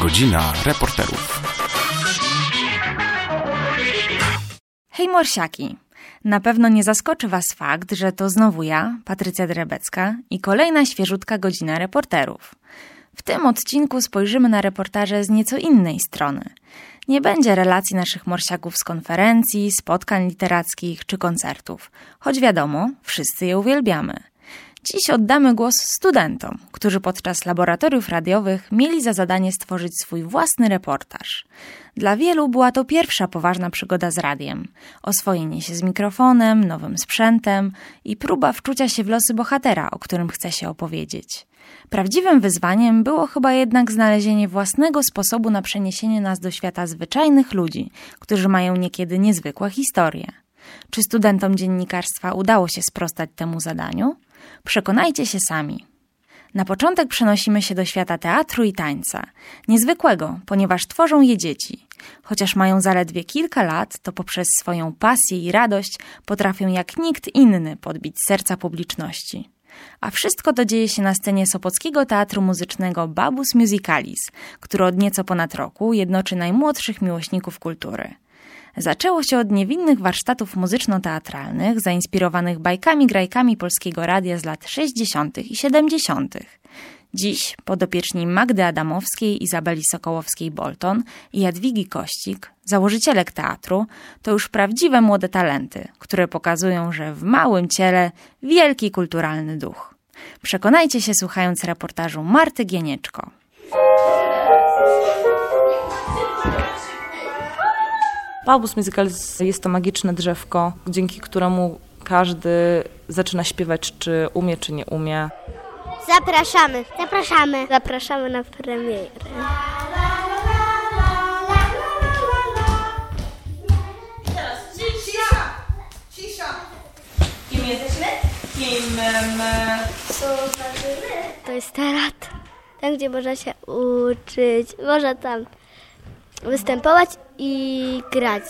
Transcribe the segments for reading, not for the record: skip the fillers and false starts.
Godzina reporterów. Hej morsiaki! Na pewno nie zaskoczy Was fakt, że to znowu ja, Patrycja Drebecka i kolejna świeżutka Godzina reporterów. W tym odcinku spojrzymy na reportaże z nieco innej strony. Nie będzie relacji naszych morsiaków z konferencji, spotkań literackich czy koncertów, choć wiadomo, wszyscy je uwielbiamy. Dziś oddamy głos studentom, którzy podczas laboratoriów radiowych mieli za zadanie stworzyć swój własny reportaż. Dla wielu była to pierwsza poważna przygoda z radiem, oswojenie się z mikrofonem, nowym sprzętem i próba wczucia się w losy bohatera, o którym chce się opowiedzieć. Prawdziwym wyzwaniem było chyba jednak znalezienie własnego sposobu na przeniesienie nas do świata zwyczajnych ludzi, którzy mają niekiedy niezwykłe historie. Czy studentom dziennikarstwa udało się sprostać temu zadaniu? Przekonajcie się sami. Na początek przenosimy się do świata teatru i tańca. Niezwykłego, ponieważ tworzą je dzieci. Chociaż mają zaledwie kilka lat, to poprzez swoją pasję i radość potrafią jak nikt inny podbić serca publiczności. A wszystko to dzieje się na scenie Sopockiego Teatru Muzycznego Babus Musicalis, który od nieco ponad roku jednoczy najmłodszych miłośników kultury. Zaczęło się od niewinnych warsztatów muzyczno-teatralnych, zainspirowanych bajkami-grajkami Polskiego Radia z lat 60. i 70. Dziś podopieczni Magdy Adamowskiej, Izabeli Sokołowskiej-Bolton i Jadwigi Kościk, założycielek teatru, to już prawdziwe młode talenty, które pokazują, że w małym ciele wielki kulturalny duch. Przekonajcie się słuchając reportażu Marty Gienieczko. Babus Musicalis jest to magiczne drzewko, dzięki któremu każdy zaczyna śpiewać, czy umie, czy nie umie. Zapraszamy na premierę. Teraz cisza. Kim jesteśmy? Co znaczy my? To jest teatr. Tam, gdzie można się uczyć. Można tam występować i grać.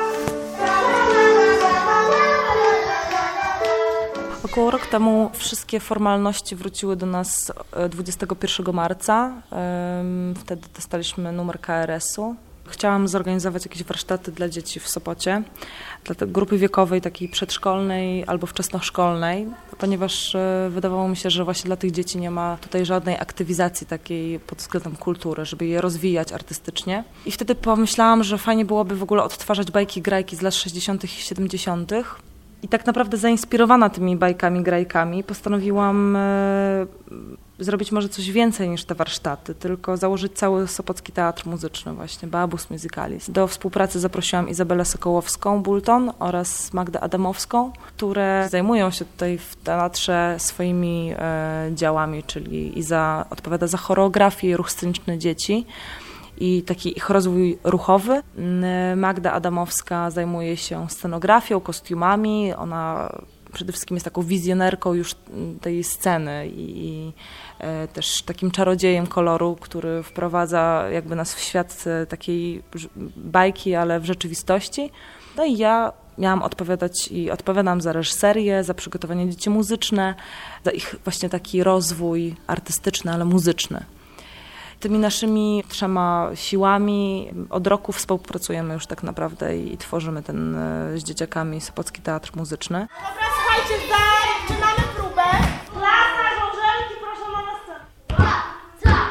Około rok temu wszystkie formalności wróciły do nas 21 marca. Wtedy dostaliśmy numer KRS-u. Chciałam zorganizować jakieś warsztaty dla dzieci w Sopocie, dla tej grupy wiekowej takiej przedszkolnej albo wczesnoszkolnej, ponieważ wydawało mi się, że właśnie dla tych dzieci nie ma tutaj żadnej aktywizacji takiej pod względem kultury, żeby je rozwijać artystycznie. I wtedy pomyślałam, że fajnie byłoby w ogóle odtwarzać bajki, grajki z lat 60. i 70. I tak naprawdę zainspirowana tymi bajkami, grajkami postanowiłam zrobić może coś więcej niż te warsztaty, tylko założyć cały Sopocki Teatr Muzyczny właśnie, Babus Musicalis. Do współpracy zaprosiłam Izabelę Sokołowską-Bolton oraz Magdę Adamowską, które zajmują się tutaj w teatrze swoimi działami, czyli Iza odpowiada za choreografię i ruch sceniczny dzieci i taki ich rozwój ruchowy. Magda Adamowska zajmuje się scenografią, kostiumami. Ona przede wszystkim jest taką wizjonerką już tej sceny i też takim czarodziejem koloru, który wprowadza jakby nas w świat takiej bajki, ale w rzeczywistości. No i ja miałam odpowiadać i odpowiadam za reżyserię, za przygotowanie dzieci muzyczne, za ich właśnie taki rozwój artystyczny, ale muzyczny. Tymi naszymi 3 siłami od roku współpracujemy już tak naprawdę i tworzymy ten z dzieciakami Sopocki Teatr Muzyczny. Dobra, słuchajcie, zaczynamy próbę. Klasa, żążelki, proszę na scenę.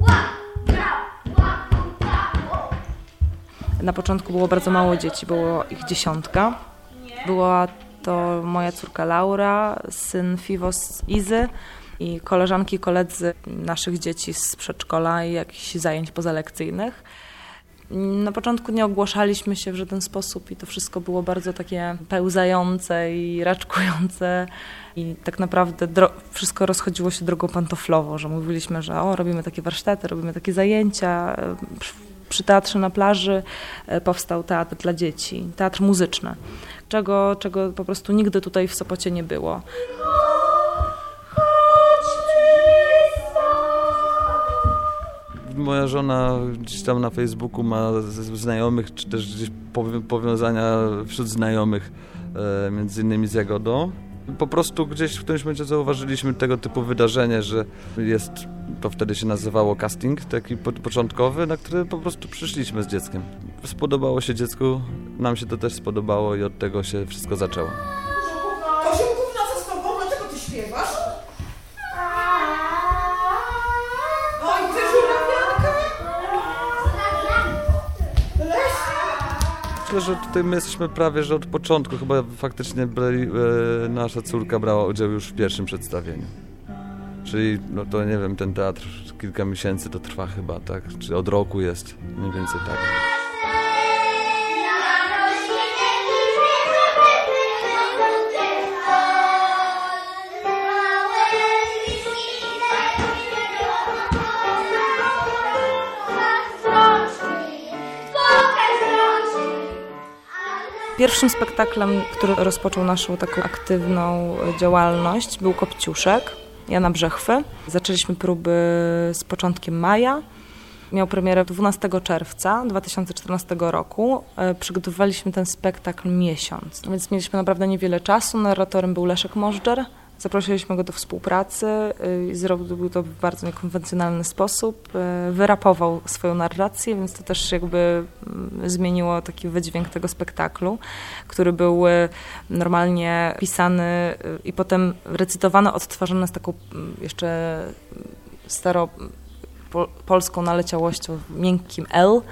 Na początku było bardzo mało dzieci, było ich 10. Była to moja córka Laura, syn Fiwos Izy i koleżanki i koledzy naszych dzieci z przedszkola i jakichś zajęć pozalekcyjnych. Na początku nie ogłaszaliśmy się w żaden sposób i to wszystko było bardzo takie pełzające i raczkujące i tak naprawdę wszystko rozchodziło się drogą pantoflową, że mówiliśmy, że robimy takie warsztaty, robimy takie zajęcia. Przy Teatrze na Plaży powstał teatr dla dzieci, teatr muzyczny, czego po prostu nigdy tutaj w Sopocie nie było. Moja żona gdzieś tam na Facebooku ma znajomych, czy też gdzieś powiązania wśród znajomych, między innymi z Jagodą. Po prostu gdzieś w którymś momencie zauważyliśmy tego typu wydarzenie, że jest, to wtedy się nazywało casting, taki początkowy, na który po prostu przyszliśmy z dzieckiem. Spodobało się dziecku, nam się to też spodobało i od tego się wszystko zaczęło. Kozioł gówna, co z tobą? Dlaczego ty śpiewasz? Oj, ty żurawianka? Myślę, że tutaj my jesteśmy prawie, że od początku, chyba faktycznie nasza córka brała udział już w pierwszym przedstawieniu. Czyli, no to nie wiem, ten teatr kilka miesięcy to trwa chyba, tak? Czy od roku jest, mniej więcej tak. Pierwszym spektaklem, który rozpoczął naszą taką aktywną działalność, był Kopciuszek Jana Brzechwy. Zaczęliśmy próby z początkiem maja. Miał premierę 12 czerwca 2014 roku. Przygotowywaliśmy ten spektakl miesiąc, więc mieliśmy naprawdę niewiele czasu. Narratorem był Leszek Możdżer. Zaprosiliśmy go do współpracy i zrobił to w bardzo niekonwencjonalny sposób. Wyrapował swoją narrację, więc to też jakby zmieniło taki wydźwięk tego spektaklu, który był normalnie pisany i potem recytowany, odtwarzany z taką jeszcze staropolską naleciałością w miękkim L.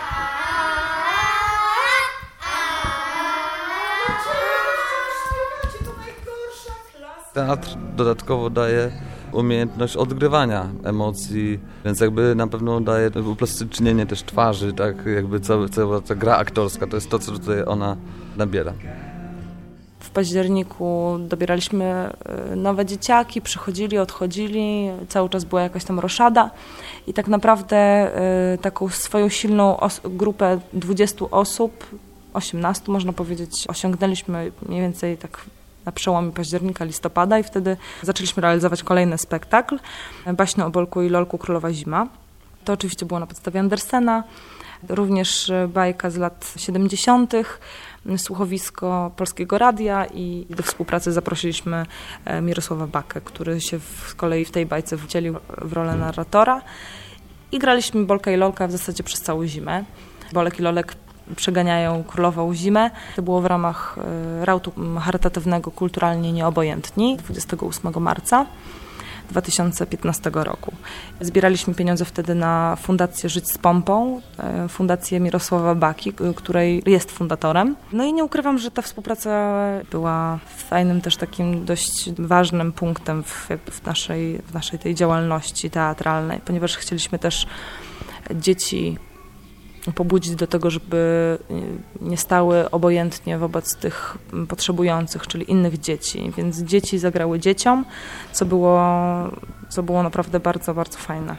Teatr dodatkowo daje umiejętność odgrywania emocji, więc jakby na pewno daje uplastycznienie też twarzy, tak jakby cała ta gra aktorska, to jest to, co tutaj ona nabiera. W październiku dobieraliśmy nowe dzieciaki, przychodzili, odchodzili, cały czas była jakaś tam roszada i tak naprawdę taką swoją silną grupę 20 osób, 18 można powiedzieć, osiągnęliśmy mniej więcej tak na przełomie października, listopada i wtedy zaczęliśmy realizować kolejny spektakl Baśń o Bolku i Lolku Królowa Zima. To oczywiście było na podstawie Andersena, również bajka z lat 70., słuchowisko Polskiego Radia i do współpracy zaprosiliśmy Mirosława Bakę, który się z kolei w tej bajce wcielił w rolę narratora i graliśmy Bolka i Lolka w zasadzie przez całą zimę. Bolek i Lolek przeganiają królową zimę. To było w ramach rautu charytatywnego Kulturalnie Nieobojętni 28 marca 2015 roku. Zbieraliśmy pieniądze wtedy na Fundację Żyć z Pompą, Fundację Mirosława Baki, której jest fundatorem. No i nie ukrywam, że ta współpraca była fajnym też takim dość ważnym punktem w naszej tej działalności teatralnej, ponieważ chcieliśmy też dzieci pobudzić do tego, żeby nie stały obojętnie wobec tych potrzebujących, czyli innych dzieci. Więc dzieci zagrały dzieciom, co było naprawdę bardzo, bardzo fajne.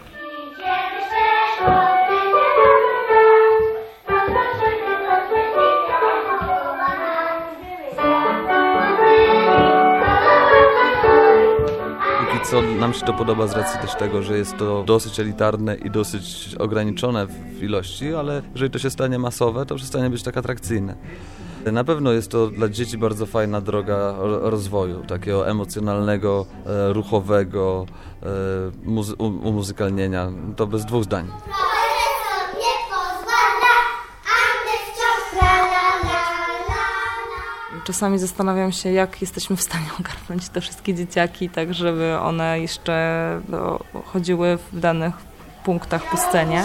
Co nam się to podoba z racji też tego, że jest to dosyć elitarne i dosyć ograniczone w ilości, ale jeżeli to się stanie masowe, to przestanie być tak atrakcyjne. Na pewno jest to dla dzieci bardzo fajna droga rozwoju, takiego emocjonalnego, ruchowego, umuzykalnienia, to bez dwóch zdań. Czasami zastanawiam się, jak jesteśmy w stanie ogarnąć te wszystkie dzieciaki, tak żeby one jeszcze chodziły w danych punktach po scenie.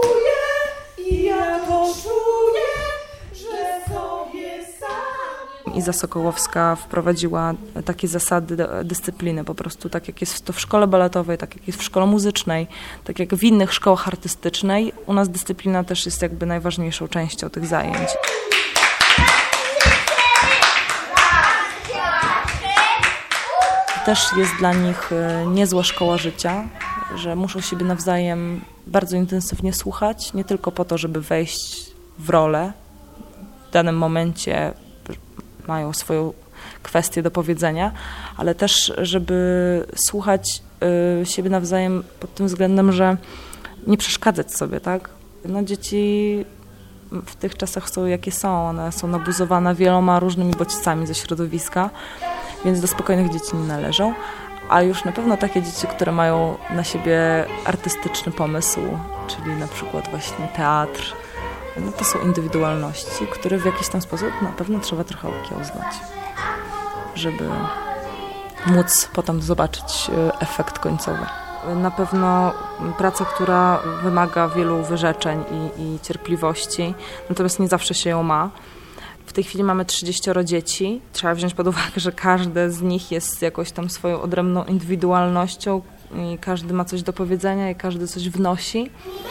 Iza Sokołowska wprowadziła takie zasady dyscypliny, po prostu tak jak jest to w szkole baletowej, tak jak jest w szkole muzycznej, tak jak w innych szkołach artystycznej. U nas dyscyplina też jest jakby najważniejszą częścią tych zajęć. Też jest dla nich niezła szkoła życia, że muszą siebie nawzajem bardzo intensywnie słuchać, nie tylko po to, żeby wejść w rolę. W danym momencie mają swoją kwestię do powiedzenia, ale też, żeby słuchać siebie nawzajem pod tym względem, że nie przeszkadzać sobie, tak? No, dzieci w tych czasach są jakie są, one są nabuzowane wieloma różnymi bodźcami ze środowiska więc do spokojnych dzieci nie należą. A już na pewno takie dzieci, które mają na siebie artystyczny pomysł, czyli na przykład właśnie teatr, no to są indywidualności, które w jakiś tam sposób na pewno trzeba trochę okiełznać, żeby móc potem zobaczyć efekt końcowy. Na pewno praca, która wymaga wielu wyrzeczeń i cierpliwości, natomiast nie zawsze się ją ma. W tej chwili mamy 30 dzieci. Trzeba wziąć pod uwagę, że każde z nich jest jakąś tam swoją odrębną indywidualnością i każdy ma coś do powiedzenia i każdy coś wnosi.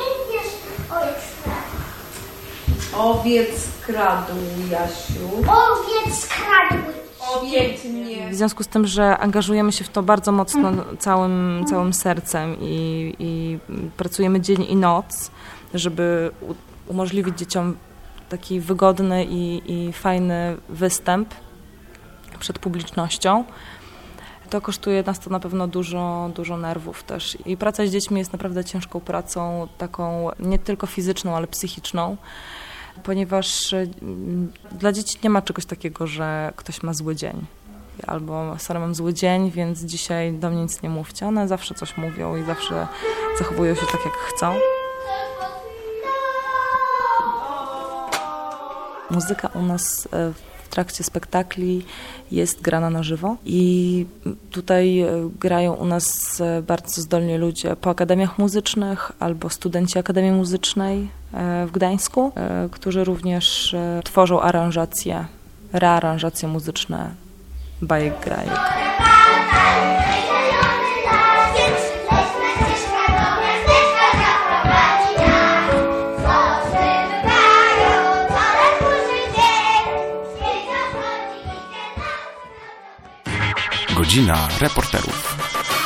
Owiec kradł, Jasiu. Owiec kradł. Pięknie. W związku z tym, że angażujemy się w to bardzo mocno całym sercem i pracujemy dzień i noc, żeby umożliwić dzieciom taki wygodny i fajny występ przed publicznością, to kosztuje nas to na pewno dużo nerwów też. I praca z dziećmi jest naprawdę ciężką pracą, taką nie tylko fizyczną, ale psychiczną, ponieważ dla dzieci nie ma czegoś takiego, że ktoś ma zły dzień. Albo sorry, mam zły dzień, więc dzisiaj do mnie nic nie mówcie. One zawsze coś mówią i zawsze zachowują się tak, jak chcą. Muzyka u nas w trakcie spektakli jest grana na żywo i tutaj grają u nas bardzo zdolni ludzie po akademiach muzycznych albo studenci Akademii Muzycznej w Gdańsku, którzy również tworzą rearanżacje muzyczne bajek, grajek. Godzina reporterów.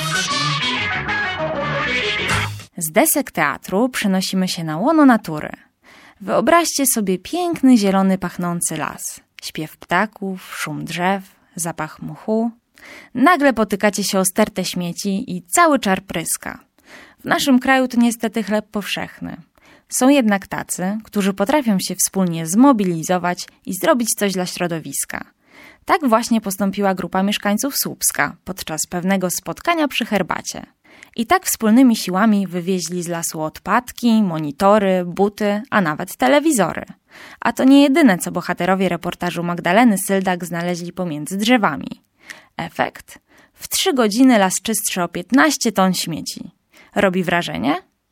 Z desek teatru przenosimy się na łono natury. Wyobraźcie sobie piękny, zielony, pachnący las. Śpiew ptaków, szum drzew, zapach mchu. Nagle potykacie się o stertę śmieci i cały czar pryska. W naszym kraju to niestety chleb powszechny. Są jednak tacy, którzy potrafią się wspólnie zmobilizować i zrobić coś dla środowiska. Tak właśnie postąpiła grupa mieszkańców Słupska podczas pewnego spotkania przy herbacie. I tak wspólnymi siłami wywieźli z lasu odpadki, monitory, buty, a nawet telewizory. A to nie jedyne, co bohaterowie reportażu Magdaleny Syldak znaleźli pomiędzy drzewami. Efekt? W 3 godziny las czystszy o 15 ton śmieci. Robi wrażenie?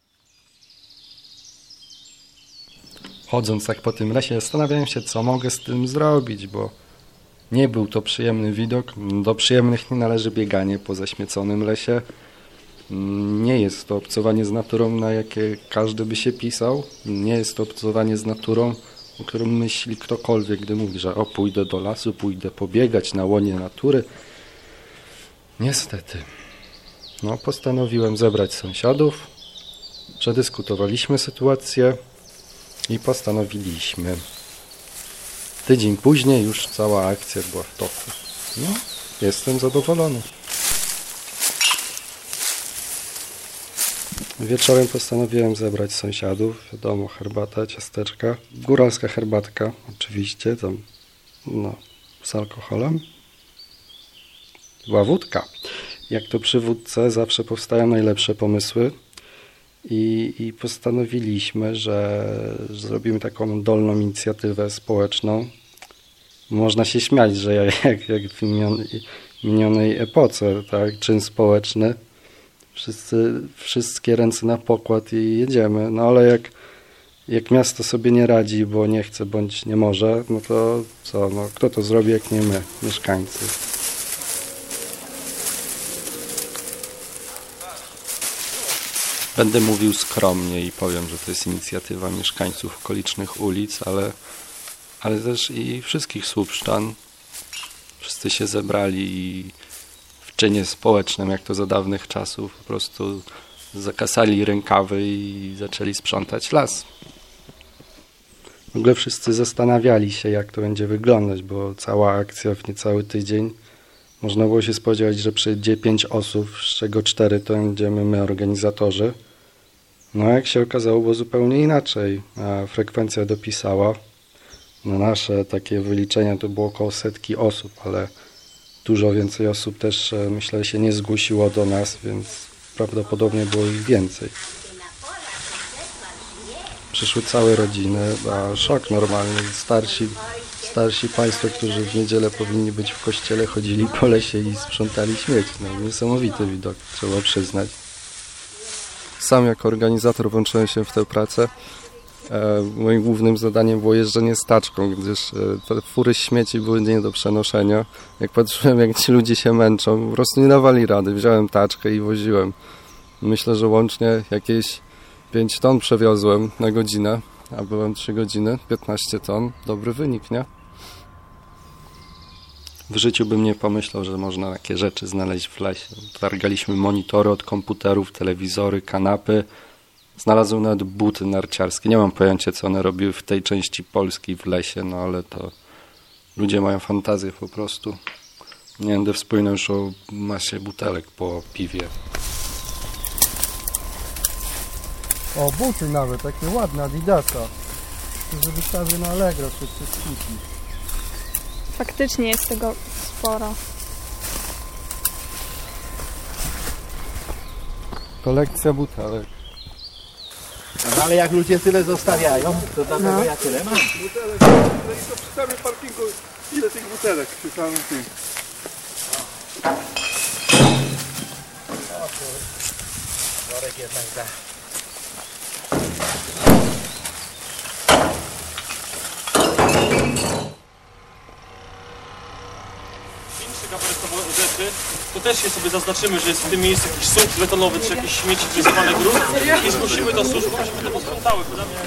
Chodząc tak po tym lesie, zastanawiałem się, co mogę z tym zrobić, bo nie był to przyjemny widok. Do przyjemnych nie należy bieganie po zaśmieconym lesie. Nie jest to obcowanie z naturą, na jakie każdy by się pisał. Nie jest to obcowanie z naturą, o którym myśli ktokolwiek, gdy mówi, że pójdę do lasu, pójdę pobiegać na łonie natury. Niestety. Postanowiłem zebrać sąsiadów, przedyskutowaliśmy sytuację i postanowiliśmy. Tydzień później już cała akcja była w toku. Jestem zadowolony. Wieczorem postanowiłem zebrać sąsiadów. Wiadomo, herbata, ciasteczka. Góralska herbatka, oczywiście, tam z alkoholem. Była wódka. Jak to przy wódce zawsze powstają najlepsze pomysły. I postanowiliśmy, że zrobimy taką dolną inicjatywę społeczną. Można się śmiać, że jak w minionej epoce, tak, czyn społeczny. Wszystkie ręce na pokład i jedziemy. Ale jak miasto sobie nie radzi, bo nie chce bądź nie może, to co? Kto to zrobi, jak nie my, mieszkańcy? Będę mówił skromnie i powiem, że to jest inicjatywa mieszkańców okolicznych ulic, ale też i wszystkich słupszczan. Wszyscy się zebrali i w czynie społecznym, jak to za dawnych czasów, po prostu zakasali rękawy i zaczęli sprzątać las. W ogóle wszyscy zastanawiali się, jak to będzie wyglądać, bo cała akcja w niecały tydzień. Można było się spodziewać, że przyjdzie 5 osób, z czego 4 to będziemy my, organizatorzy. Jak się okazało, było zupełnie inaczej. A frekwencja dopisała. Nasze takie wyliczenia to było około 100 osób, ale Dużo więcej osób też, myślę, się nie zgłosiło do nas, więc prawdopodobnie było ich więcej. Przyszły całe rodziny, a szok normalny. Starsi państwo, którzy w niedzielę powinni być w kościele, chodzili po lesie i sprzątali śmieci. No, niesamowity widok, trzeba przyznać. Sam jako organizator włączyłem się w tę pracę. Moim głównym zadaniem było jeżdżenie z taczką, gdyż te fury śmieci były nie do przenoszenia. Jak patrzyłem, jak ci ludzie się męczą, po prostu nie dawali rady. Wziąłem taczkę i woziłem. Myślę, że łącznie jakieś 5 ton przewiozłem na godzinę, a byłem 3 godziny, 15 ton. Dobry wynik, nie? W życiu bym nie pomyślał, że można takie rzeczy znaleźć w lesie. Targaliśmy monitory od komputerów, telewizory, kanapy. Znalazłem nawet buty narciarskie. Nie mam pojęcia, co one robiły w tej części Polski w lesie, no ale to ludzie mają fantazję po prostu. Nie będę wspominał już o masie butelek po piwie. O, buty nawet, takie ładne, Adidasa. To wystawię na Allegro czy przez sklepy. Faktycznie jest tego sporo. Kolekcja butelek. No ale jak ludzie tyle zostawiają, to dlatego ja tyle mam. Butelek, to przy samym parkingu, ile tych butelek przy samym tym? Worek jednak da. Rzeczy, to też je sobie zaznaczymy, że jest w tym miejscu jakiś sąd betonowy, czy jakieś śmieci, czy zwany grunt i zmusimy do służby, żeby to posprzątały.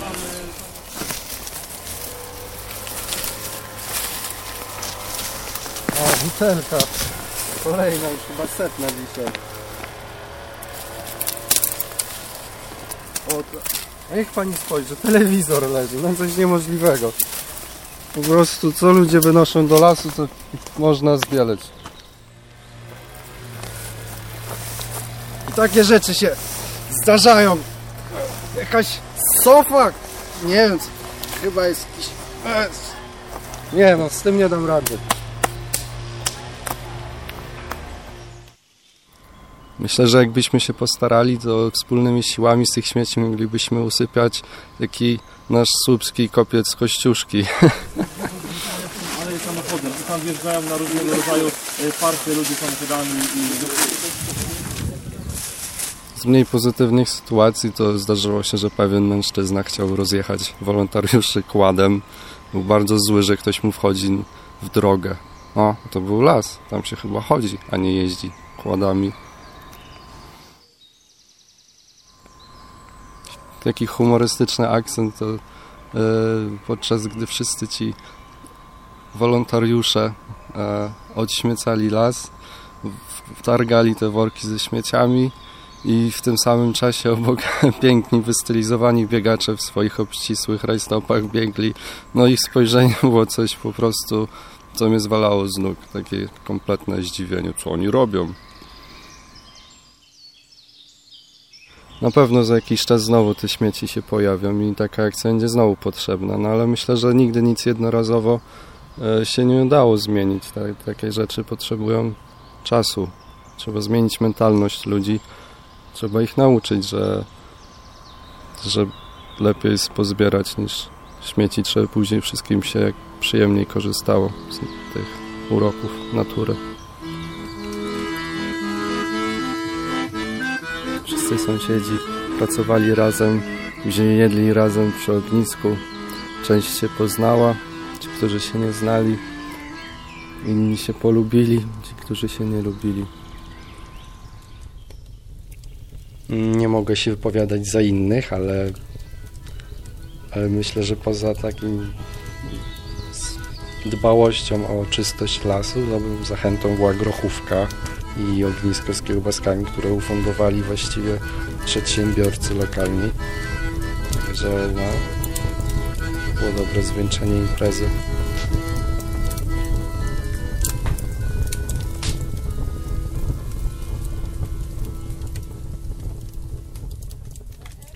O, butelka. Kolejna już chyba 100 dzisiaj. O, a niech pani spojrzy, telewizor leży, no coś niemożliwego. Po prostu co ludzie wynoszą do lasu, to można zbieleć. I takie rzeczy się zdarzają. Jakaś sofa, nie wiem, chyba jest jakiś... Nie no, z tym nie dam rady. Myślę, że jakbyśmy się postarali, to wspólnymi siłami z tych śmieci moglibyśmy usypiać taki nasz słupski kopiec Kościuszki. Ale jest samochodem i tam wjeżdżają na różnego rodzaju partie ludzie samochodami Z mniej pozytywnych sytuacji to zdarzyło się, że pewien mężczyzna chciał rozjechać wolontariuszy kładem. Był bardzo zły, że ktoś mu wchodzi w drogę. O, to był las, tam się chyba chodzi, a nie jeździ kładami. Taki humorystyczny akcent to podczas gdy wszyscy ci wolontariusze odśmiecali las, wtargali te worki ze śmieciami i w tym samym czasie obok piękni, wystylizowani biegacze w swoich obcisłych rajstopach biegli. No ich spojrzenie było coś po prostu, co mnie zwalało z nóg. Takie kompletne zdziwienie, co oni robią. Na pewno za jakiś czas znowu te śmieci się pojawią i taka akcja będzie znowu potrzebna, no ale myślę, że nigdy nic jednorazowo się nie udało zmienić. Takie rzeczy potrzebują czasu. Trzeba zmienić mentalność ludzi, trzeba ich nauczyć, że lepiej jest pozbierać niż śmieci. Trzeba później wszystkim się jak przyjemniej korzystało z tych uroków natury. Wszyscy sąsiedzi pracowali razem, później jedli razem przy ognisku. Część się poznała, ci, którzy się nie znali. Inni się polubili, ci, którzy się nie lubili. Nie mogę się wypowiadać za innych, ale myślę, że poza takim dbałością o czystość lasu, nową zachętą była grochówka i ognisko z kiełbaskami, które ufundowali właściwie przedsiębiorcy lokalni. Także no, było dobre zwieńczenie imprezy.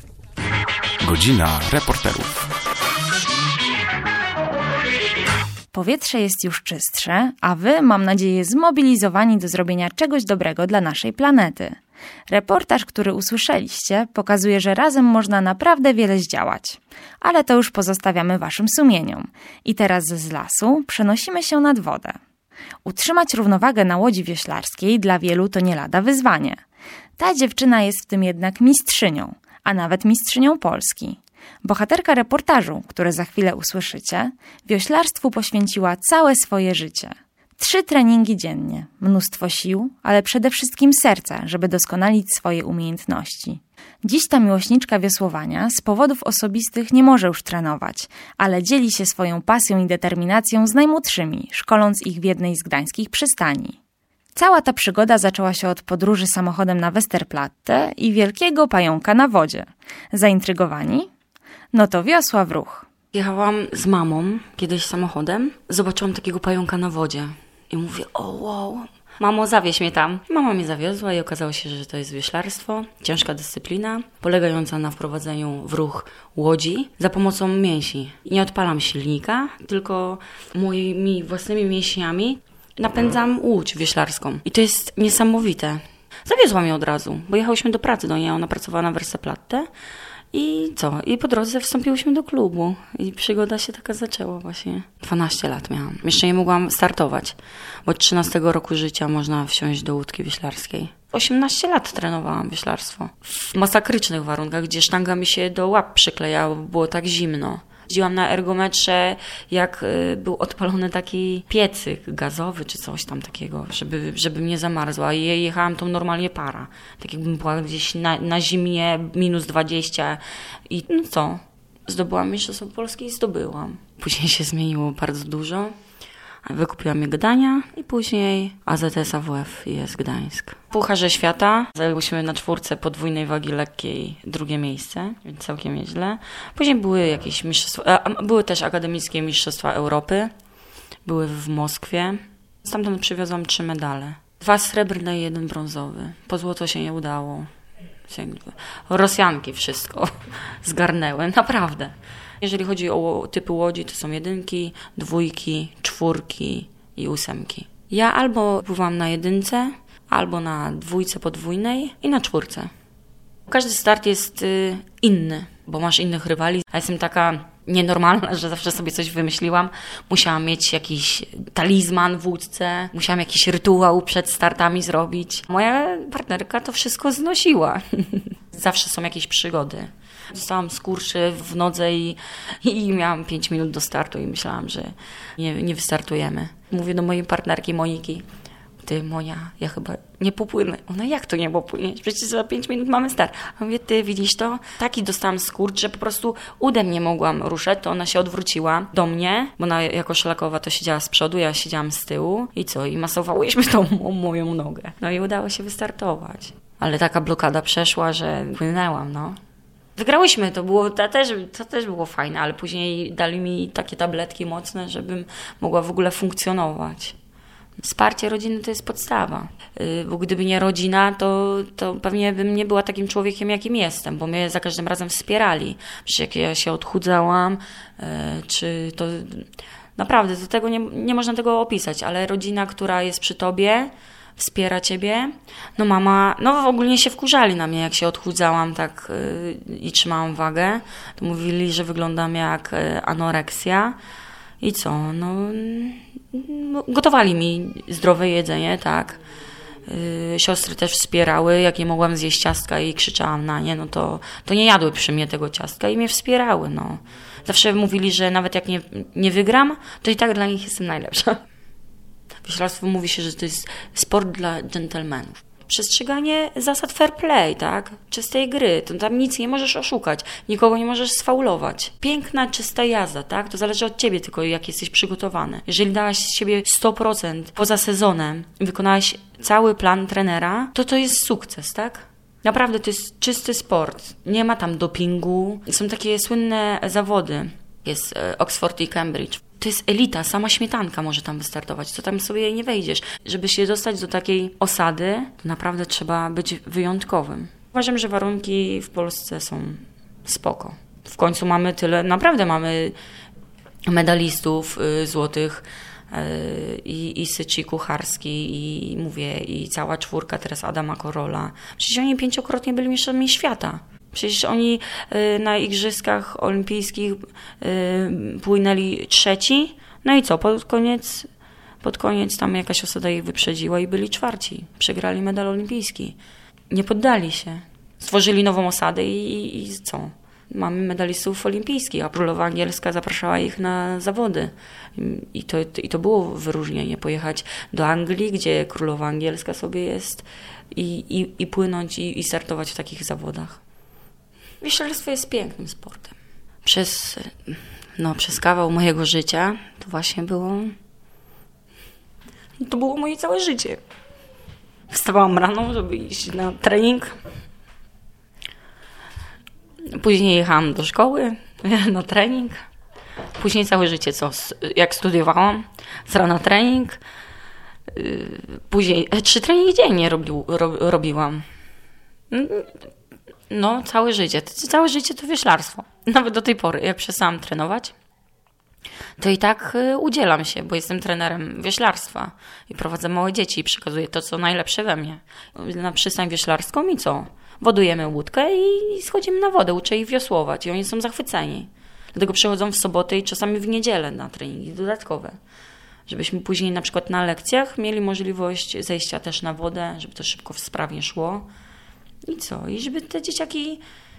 Godzina reporterów. Powietrze jest już czystsze, a wy, mam nadzieję, zmobilizowani do zrobienia czegoś dobrego dla naszej planety. Reportaż, który usłyszeliście, pokazuje, że razem można naprawdę wiele zdziałać. Ale to już pozostawiamy waszym sumieniom. I teraz z lasu przenosimy się nad wodę. Utrzymać równowagę na łodzi wioślarskiej dla wielu to nie lada wyzwanie. Ta dziewczyna jest w tym jednak mistrzynią, a nawet mistrzynią Polski. Bohaterka reportażu, które za chwilę usłyszycie, wioślarstwu poświęciła całe swoje życie. 3 treningi dziennie, mnóstwo sił, ale przede wszystkim serca, żeby doskonalić swoje umiejętności. Dziś ta miłośniczka wiosłowania z powodów osobistych nie może już trenować, ale dzieli się swoją pasją i determinacją z najmłodszymi, szkoląc ich w jednej z gdańskich przystani. Cała ta przygoda zaczęła się od podróży samochodem na Westerplatte i wielkiego pająka na wodzie. Zaintrygowani? No to wiosła w ruch. Jechałam z mamą kiedyś samochodem, zobaczyłam takiego pająka na wodzie i mówię, o wow, mamo, zawieź mnie tam. Mama mnie zawiozła i okazało się, że to jest wioślarstwo, ciężka dyscyplina, polegająca na wprowadzeniu w ruch łodzi za pomocą mięśni. Nie odpalam silnika, tylko moimi własnymi mięśniami napędzam łódź wioślarską. I to jest niesamowite. Zawiozła mnie od razu, bo jechałyśmy do pracy do niej, ona pracowała na Westerplatte. I co? I po drodze wstąpiłyśmy do klubu i przygoda się taka zaczęła właśnie. 12 lat miałam. Jeszcze nie mogłam startować, bo od 13 roku życia można wsiąść do łódki wioślarskiej. 18 lat trenowałam wioślarstwo. W masakrycznych warunkach, gdzie sztanga mi się do łap przyklejała, bo było tak zimno. Jeździłam na ergometrze, jak był odpalony taki piecyk gazowy czy coś tam takiego, żeby mnie zamarzła. I jechałam tą normalnie para. Tak jakbym była gdzieś na zimie, -20. I no co? Zdobyłam Mistrzostwo Polski i zdobyłam. Później się zmieniło bardzo dużo. Wykupiłam je Gdania i później AZS AWF jest Gdańsk. W Pucharze Świata zajęłyśmy na 4 podwójnej wagi lekkiej 2. miejsce, więc całkiem nieźle. Później były jakieś mistrzostwa, były też akademickie mistrzostwa Europy, były w Moskwie. Stamtąd przywiozłam 3 medale. 2 srebrne i 1 brązowy. Po złoto się nie udało. Rosjanki wszystko zgarnęły, naprawdę. Jeżeli chodzi o typy łodzi, to są 1, 2, 4 i 8. Ja albo pływam na 1, albo na 2 podwójnej i na 4. Każdy start jest inny, bo masz innych rywali. A jestem taka nienormalna, że zawsze sobie coś wymyśliłam. Musiałam mieć jakiś talizman w łódce, musiałam jakiś rytuał przed startami zrobić. Moja partnerka to wszystko znosiła. Zawsze są jakieś przygody. Dostałam skurczy w nodze i miałam 5 minut do startu i myślałam, że nie wystartujemy. Mówię do mojej partnerki Moniki, ty Monia, ja chyba nie popłynę. Ona, jak to nie popłyniesz? Przecież za 5 minut mamy start. A mówię, ty widzisz to? Taki dostałam skurcz, że po prostu udem nie mogłam ruszać, to ona się odwróciła do mnie, bo ona jako szlakowa to siedziała z przodu, ja siedziałam z tyłu i co? I masowałyśmy tą moją nogę. No i udało się wystartować. Ale taka blokada przeszła, że płynęłam, no. Wygrałyśmy, to też było fajne, ale później dali mi takie tabletki mocne, żebym mogła w ogóle funkcjonować. Wsparcie rodziny to jest podstawa, bo gdyby nie rodzina, to pewnie bym nie była takim człowiekiem, jakim jestem, bo mnie za każdym razem wspierali. Przecież jak ja się odchudzałam, czy to... Naprawdę, do tego nie można tego opisać, ale rodzina, która jest przy tobie, wspiera ciebie. No mama, ogólnie się wkurzali na mnie, jak się odchudzałam tak i trzymałam wagę. To mówili, że wyglądam jak anoreksja. I co? No, gotowali mi zdrowe jedzenie, tak. Siostry też wspierały, jak nie mogłam zjeść ciastka i krzyczałam na nie, no to nie jadły przy mnie tego ciastka i mnie wspierały, no. Zawsze mówili, że nawet jak nie wygram, to i tak dla nich jestem najlepsza. W wioślarstwie mówi się, że to jest sport dla dżentelmenów. Przestrzeganie zasad fair play, tak? Czystej gry. To tam nic nie możesz oszukać. Nikogo nie możesz sfaulować. Piękna, czysta jazda, tak? To zależy od ciebie tylko, jak jesteś przygotowany. Jeżeli dałaś z siebie 100% poza sezonem i wykonałaś cały plan trenera, to jest sukces, tak? Naprawdę to jest czysty sport. Nie ma tam dopingu. Są takie słynne zawody. Jest Oxford i Cambridge. To jest elita, sama śmietanka może tam wystartować, to tam sobie nie wejdziesz. Żeby się dostać do takiej osady, to naprawdę trzeba być wyjątkowym. Uważam, że warunki w Polsce są spoko. W końcu mamy tyle, naprawdę mamy medalistów złotych i Syci Kucharski i mówię, i cała czwórka teraz Adama Korola. Przecież oni 5-krotnie byli mistrzami świata. Przecież oni na Igrzyskach Olimpijskich płynęli 3. No i co, pod koniec tam jakaś osada ich wyprzedziła i byli 4. Przegrali medal olimpijski. Nie poddali się. Stworzyli nową osadę i co? Mamy medalistów olimpijskich, a królowa angielska zapraszała ich na zawody. I to było wyróżnienie. Pojechać do Anglii, gdzie królowa angielska sobie jest i płynąć i startować w takich zawodach. Wioślarstwo jest pięknym sportem. Przez kawał mojego życia to właśnie było moje całe życie. Wstawałam rano, żeby iść na trening. Później jechałam do szkoły na trening. Później całe życie, jak studiowałam, z rana trening. Później 3 treningi dziennie robiłam. No, całe życie. Całe życie to wioślarstwo. Nawet do tej pory, jak przestałam trenować, to i tak udzielam się, bo jestem trenerem wioślarstwa i prowadzę małe dzieci i przekazuję to, co najlepsze we mnie. Na przystań wioślarską i co? Wodujemy łódkę i schodzimy na wodę, uczę ich wiosłować i oni są zachwyceni. Dlatego przychodzą w sobotę i czasami w niedzielę na treningi dodatkowe. Żebyśmy później na przykład na lekcjach mieli możliwość zejścia też na wodę, żeby to szybko, sprawnie szło. I co? I żeby te dzieciaki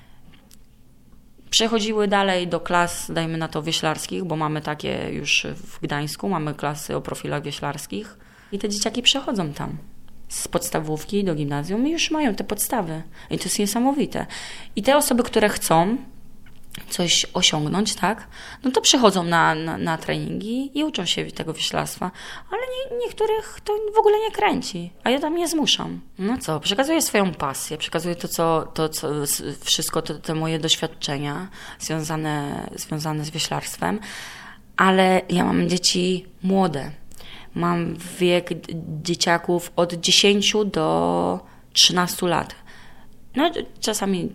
przechodziły dalej do klas, dajmy na to, wioślarskich, bo mamy takie już w Gdańsku, mamy klasy o profilach wioślarskich i te dzieciaki przechodzą tam z podstawówki do gimnazjum i już mają te podstawy. I to jest niesamowite. I te osoby, które chcą coś osiągnąć, tak, no to przychodzą na treningi i uczą się tego wioślarstwa, ale niektórych to w ogóle nie kręci, a ja tam nie zmuszam. No co, przekazuję swoją pasję, przekazuję wszystko te moje doświadczenia związane z wioślarstwem, ale ja mam dzieci młode. Mam wiek dzieciaków od 10 do 13 lat. No czasami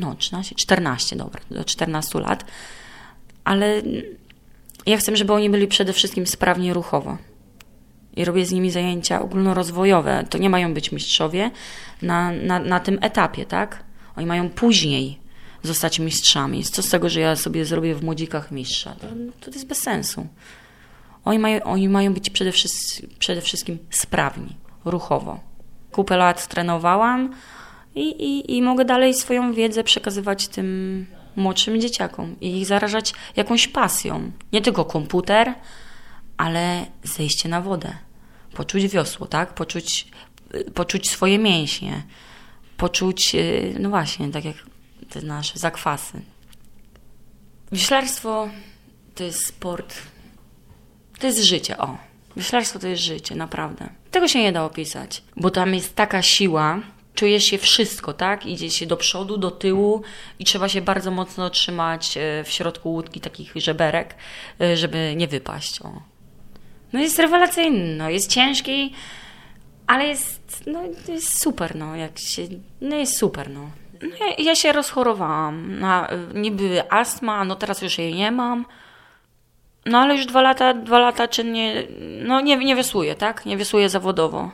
14, dobra, do 14 lat. Ale ja chcę, żeby oni byli przede wszystkim sprawni ruchowo. I robię z nimi zajęcia ogólnorozwojowe. To nie mają być mistrzowie na tym etapie, tak? Oni mają później zostać mistrzami. Co z tego, że ja sobie zrobię w młodzikach mistrza? To jest bez sensu. Oni mają być przede wszystkim sprawni, ruchowo. Kupę lat trenowałam i mogę dalej swoją wiedzę przekazywać tym młodszym dzieciakom i ich zarażać jakąś pasją. Nie tylko komputer, ale zejście na wodę. Poczuć wiosło, tak? Poczuć swoje mięśnie. Poczuć, no właśnie, tak jak te nasze zakwasy. Wioślarstwo to jest sport. To jest życie, Wioślarstwo to jest życie, naprawdę. Tego się nie da opisać, bo tam jest taka siła, czuje się wszystko, tak? Idzie się do przodu, do tyłu i trzeba się bardzo mocno trzymać w środku łódki takich żeberek, żeby nie wypaść, No jest rewelacyjny, jest ciężki, ale jest super, jest super, Ja się rozchorowałam na niby astma, teraz już jej nie mam. No ale już 2 lata czynnie, nie wiosłuję, tak? Nie wiosłuję zawodowo.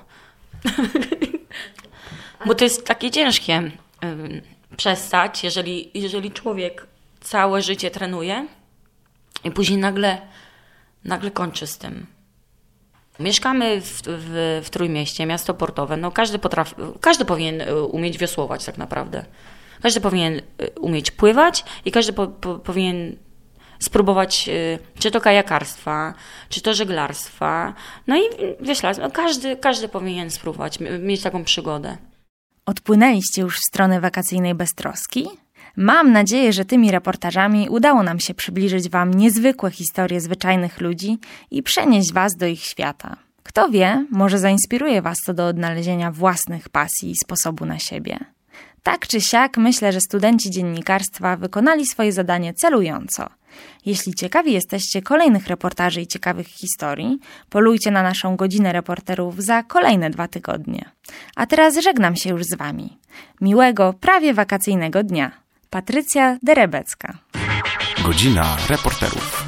Bo to jest takie ciężkie przestać, jeżeli człowiek całe życie trenuje i później nagle kończy z tym. Mieszkamy w Trójmieście, miasto portowe. Każdy powinien umieć wiosłować tak naprawdę. Każdy powinien umieć pływać i każdy powinien spróbować czy to kajakarstwa, czy to żeglarstwa. No i wioślarstwa. Każdy powinien spróbować, mieć taką przygodę. Odpłynęliście już w stronę wakacyjnej beztroski? Mam nadzieję, że tymi reportażami udało nam się przybliżyć Wam niezwykłe historie zwyczajnych ludzi i przenieść Was do ich świata. Kto wie, może zainspiruje Was to do odnalezienia własnych pasji i sposobu na siebie. Tak czy siak, myślę, że studenci dziennikarstwa wykonali swoje zadanie celująco. Jeśli ciekawi jesteście kolejnych reportaży i ciekawych historii, polujcie na naszą godzinę reporterów za kolejne 2 tygodnie. A teraz żegnam się już z Wami. Miłego, prawie wakacyjnego dnia. Patrycja Derebecka. Godzina reporterów.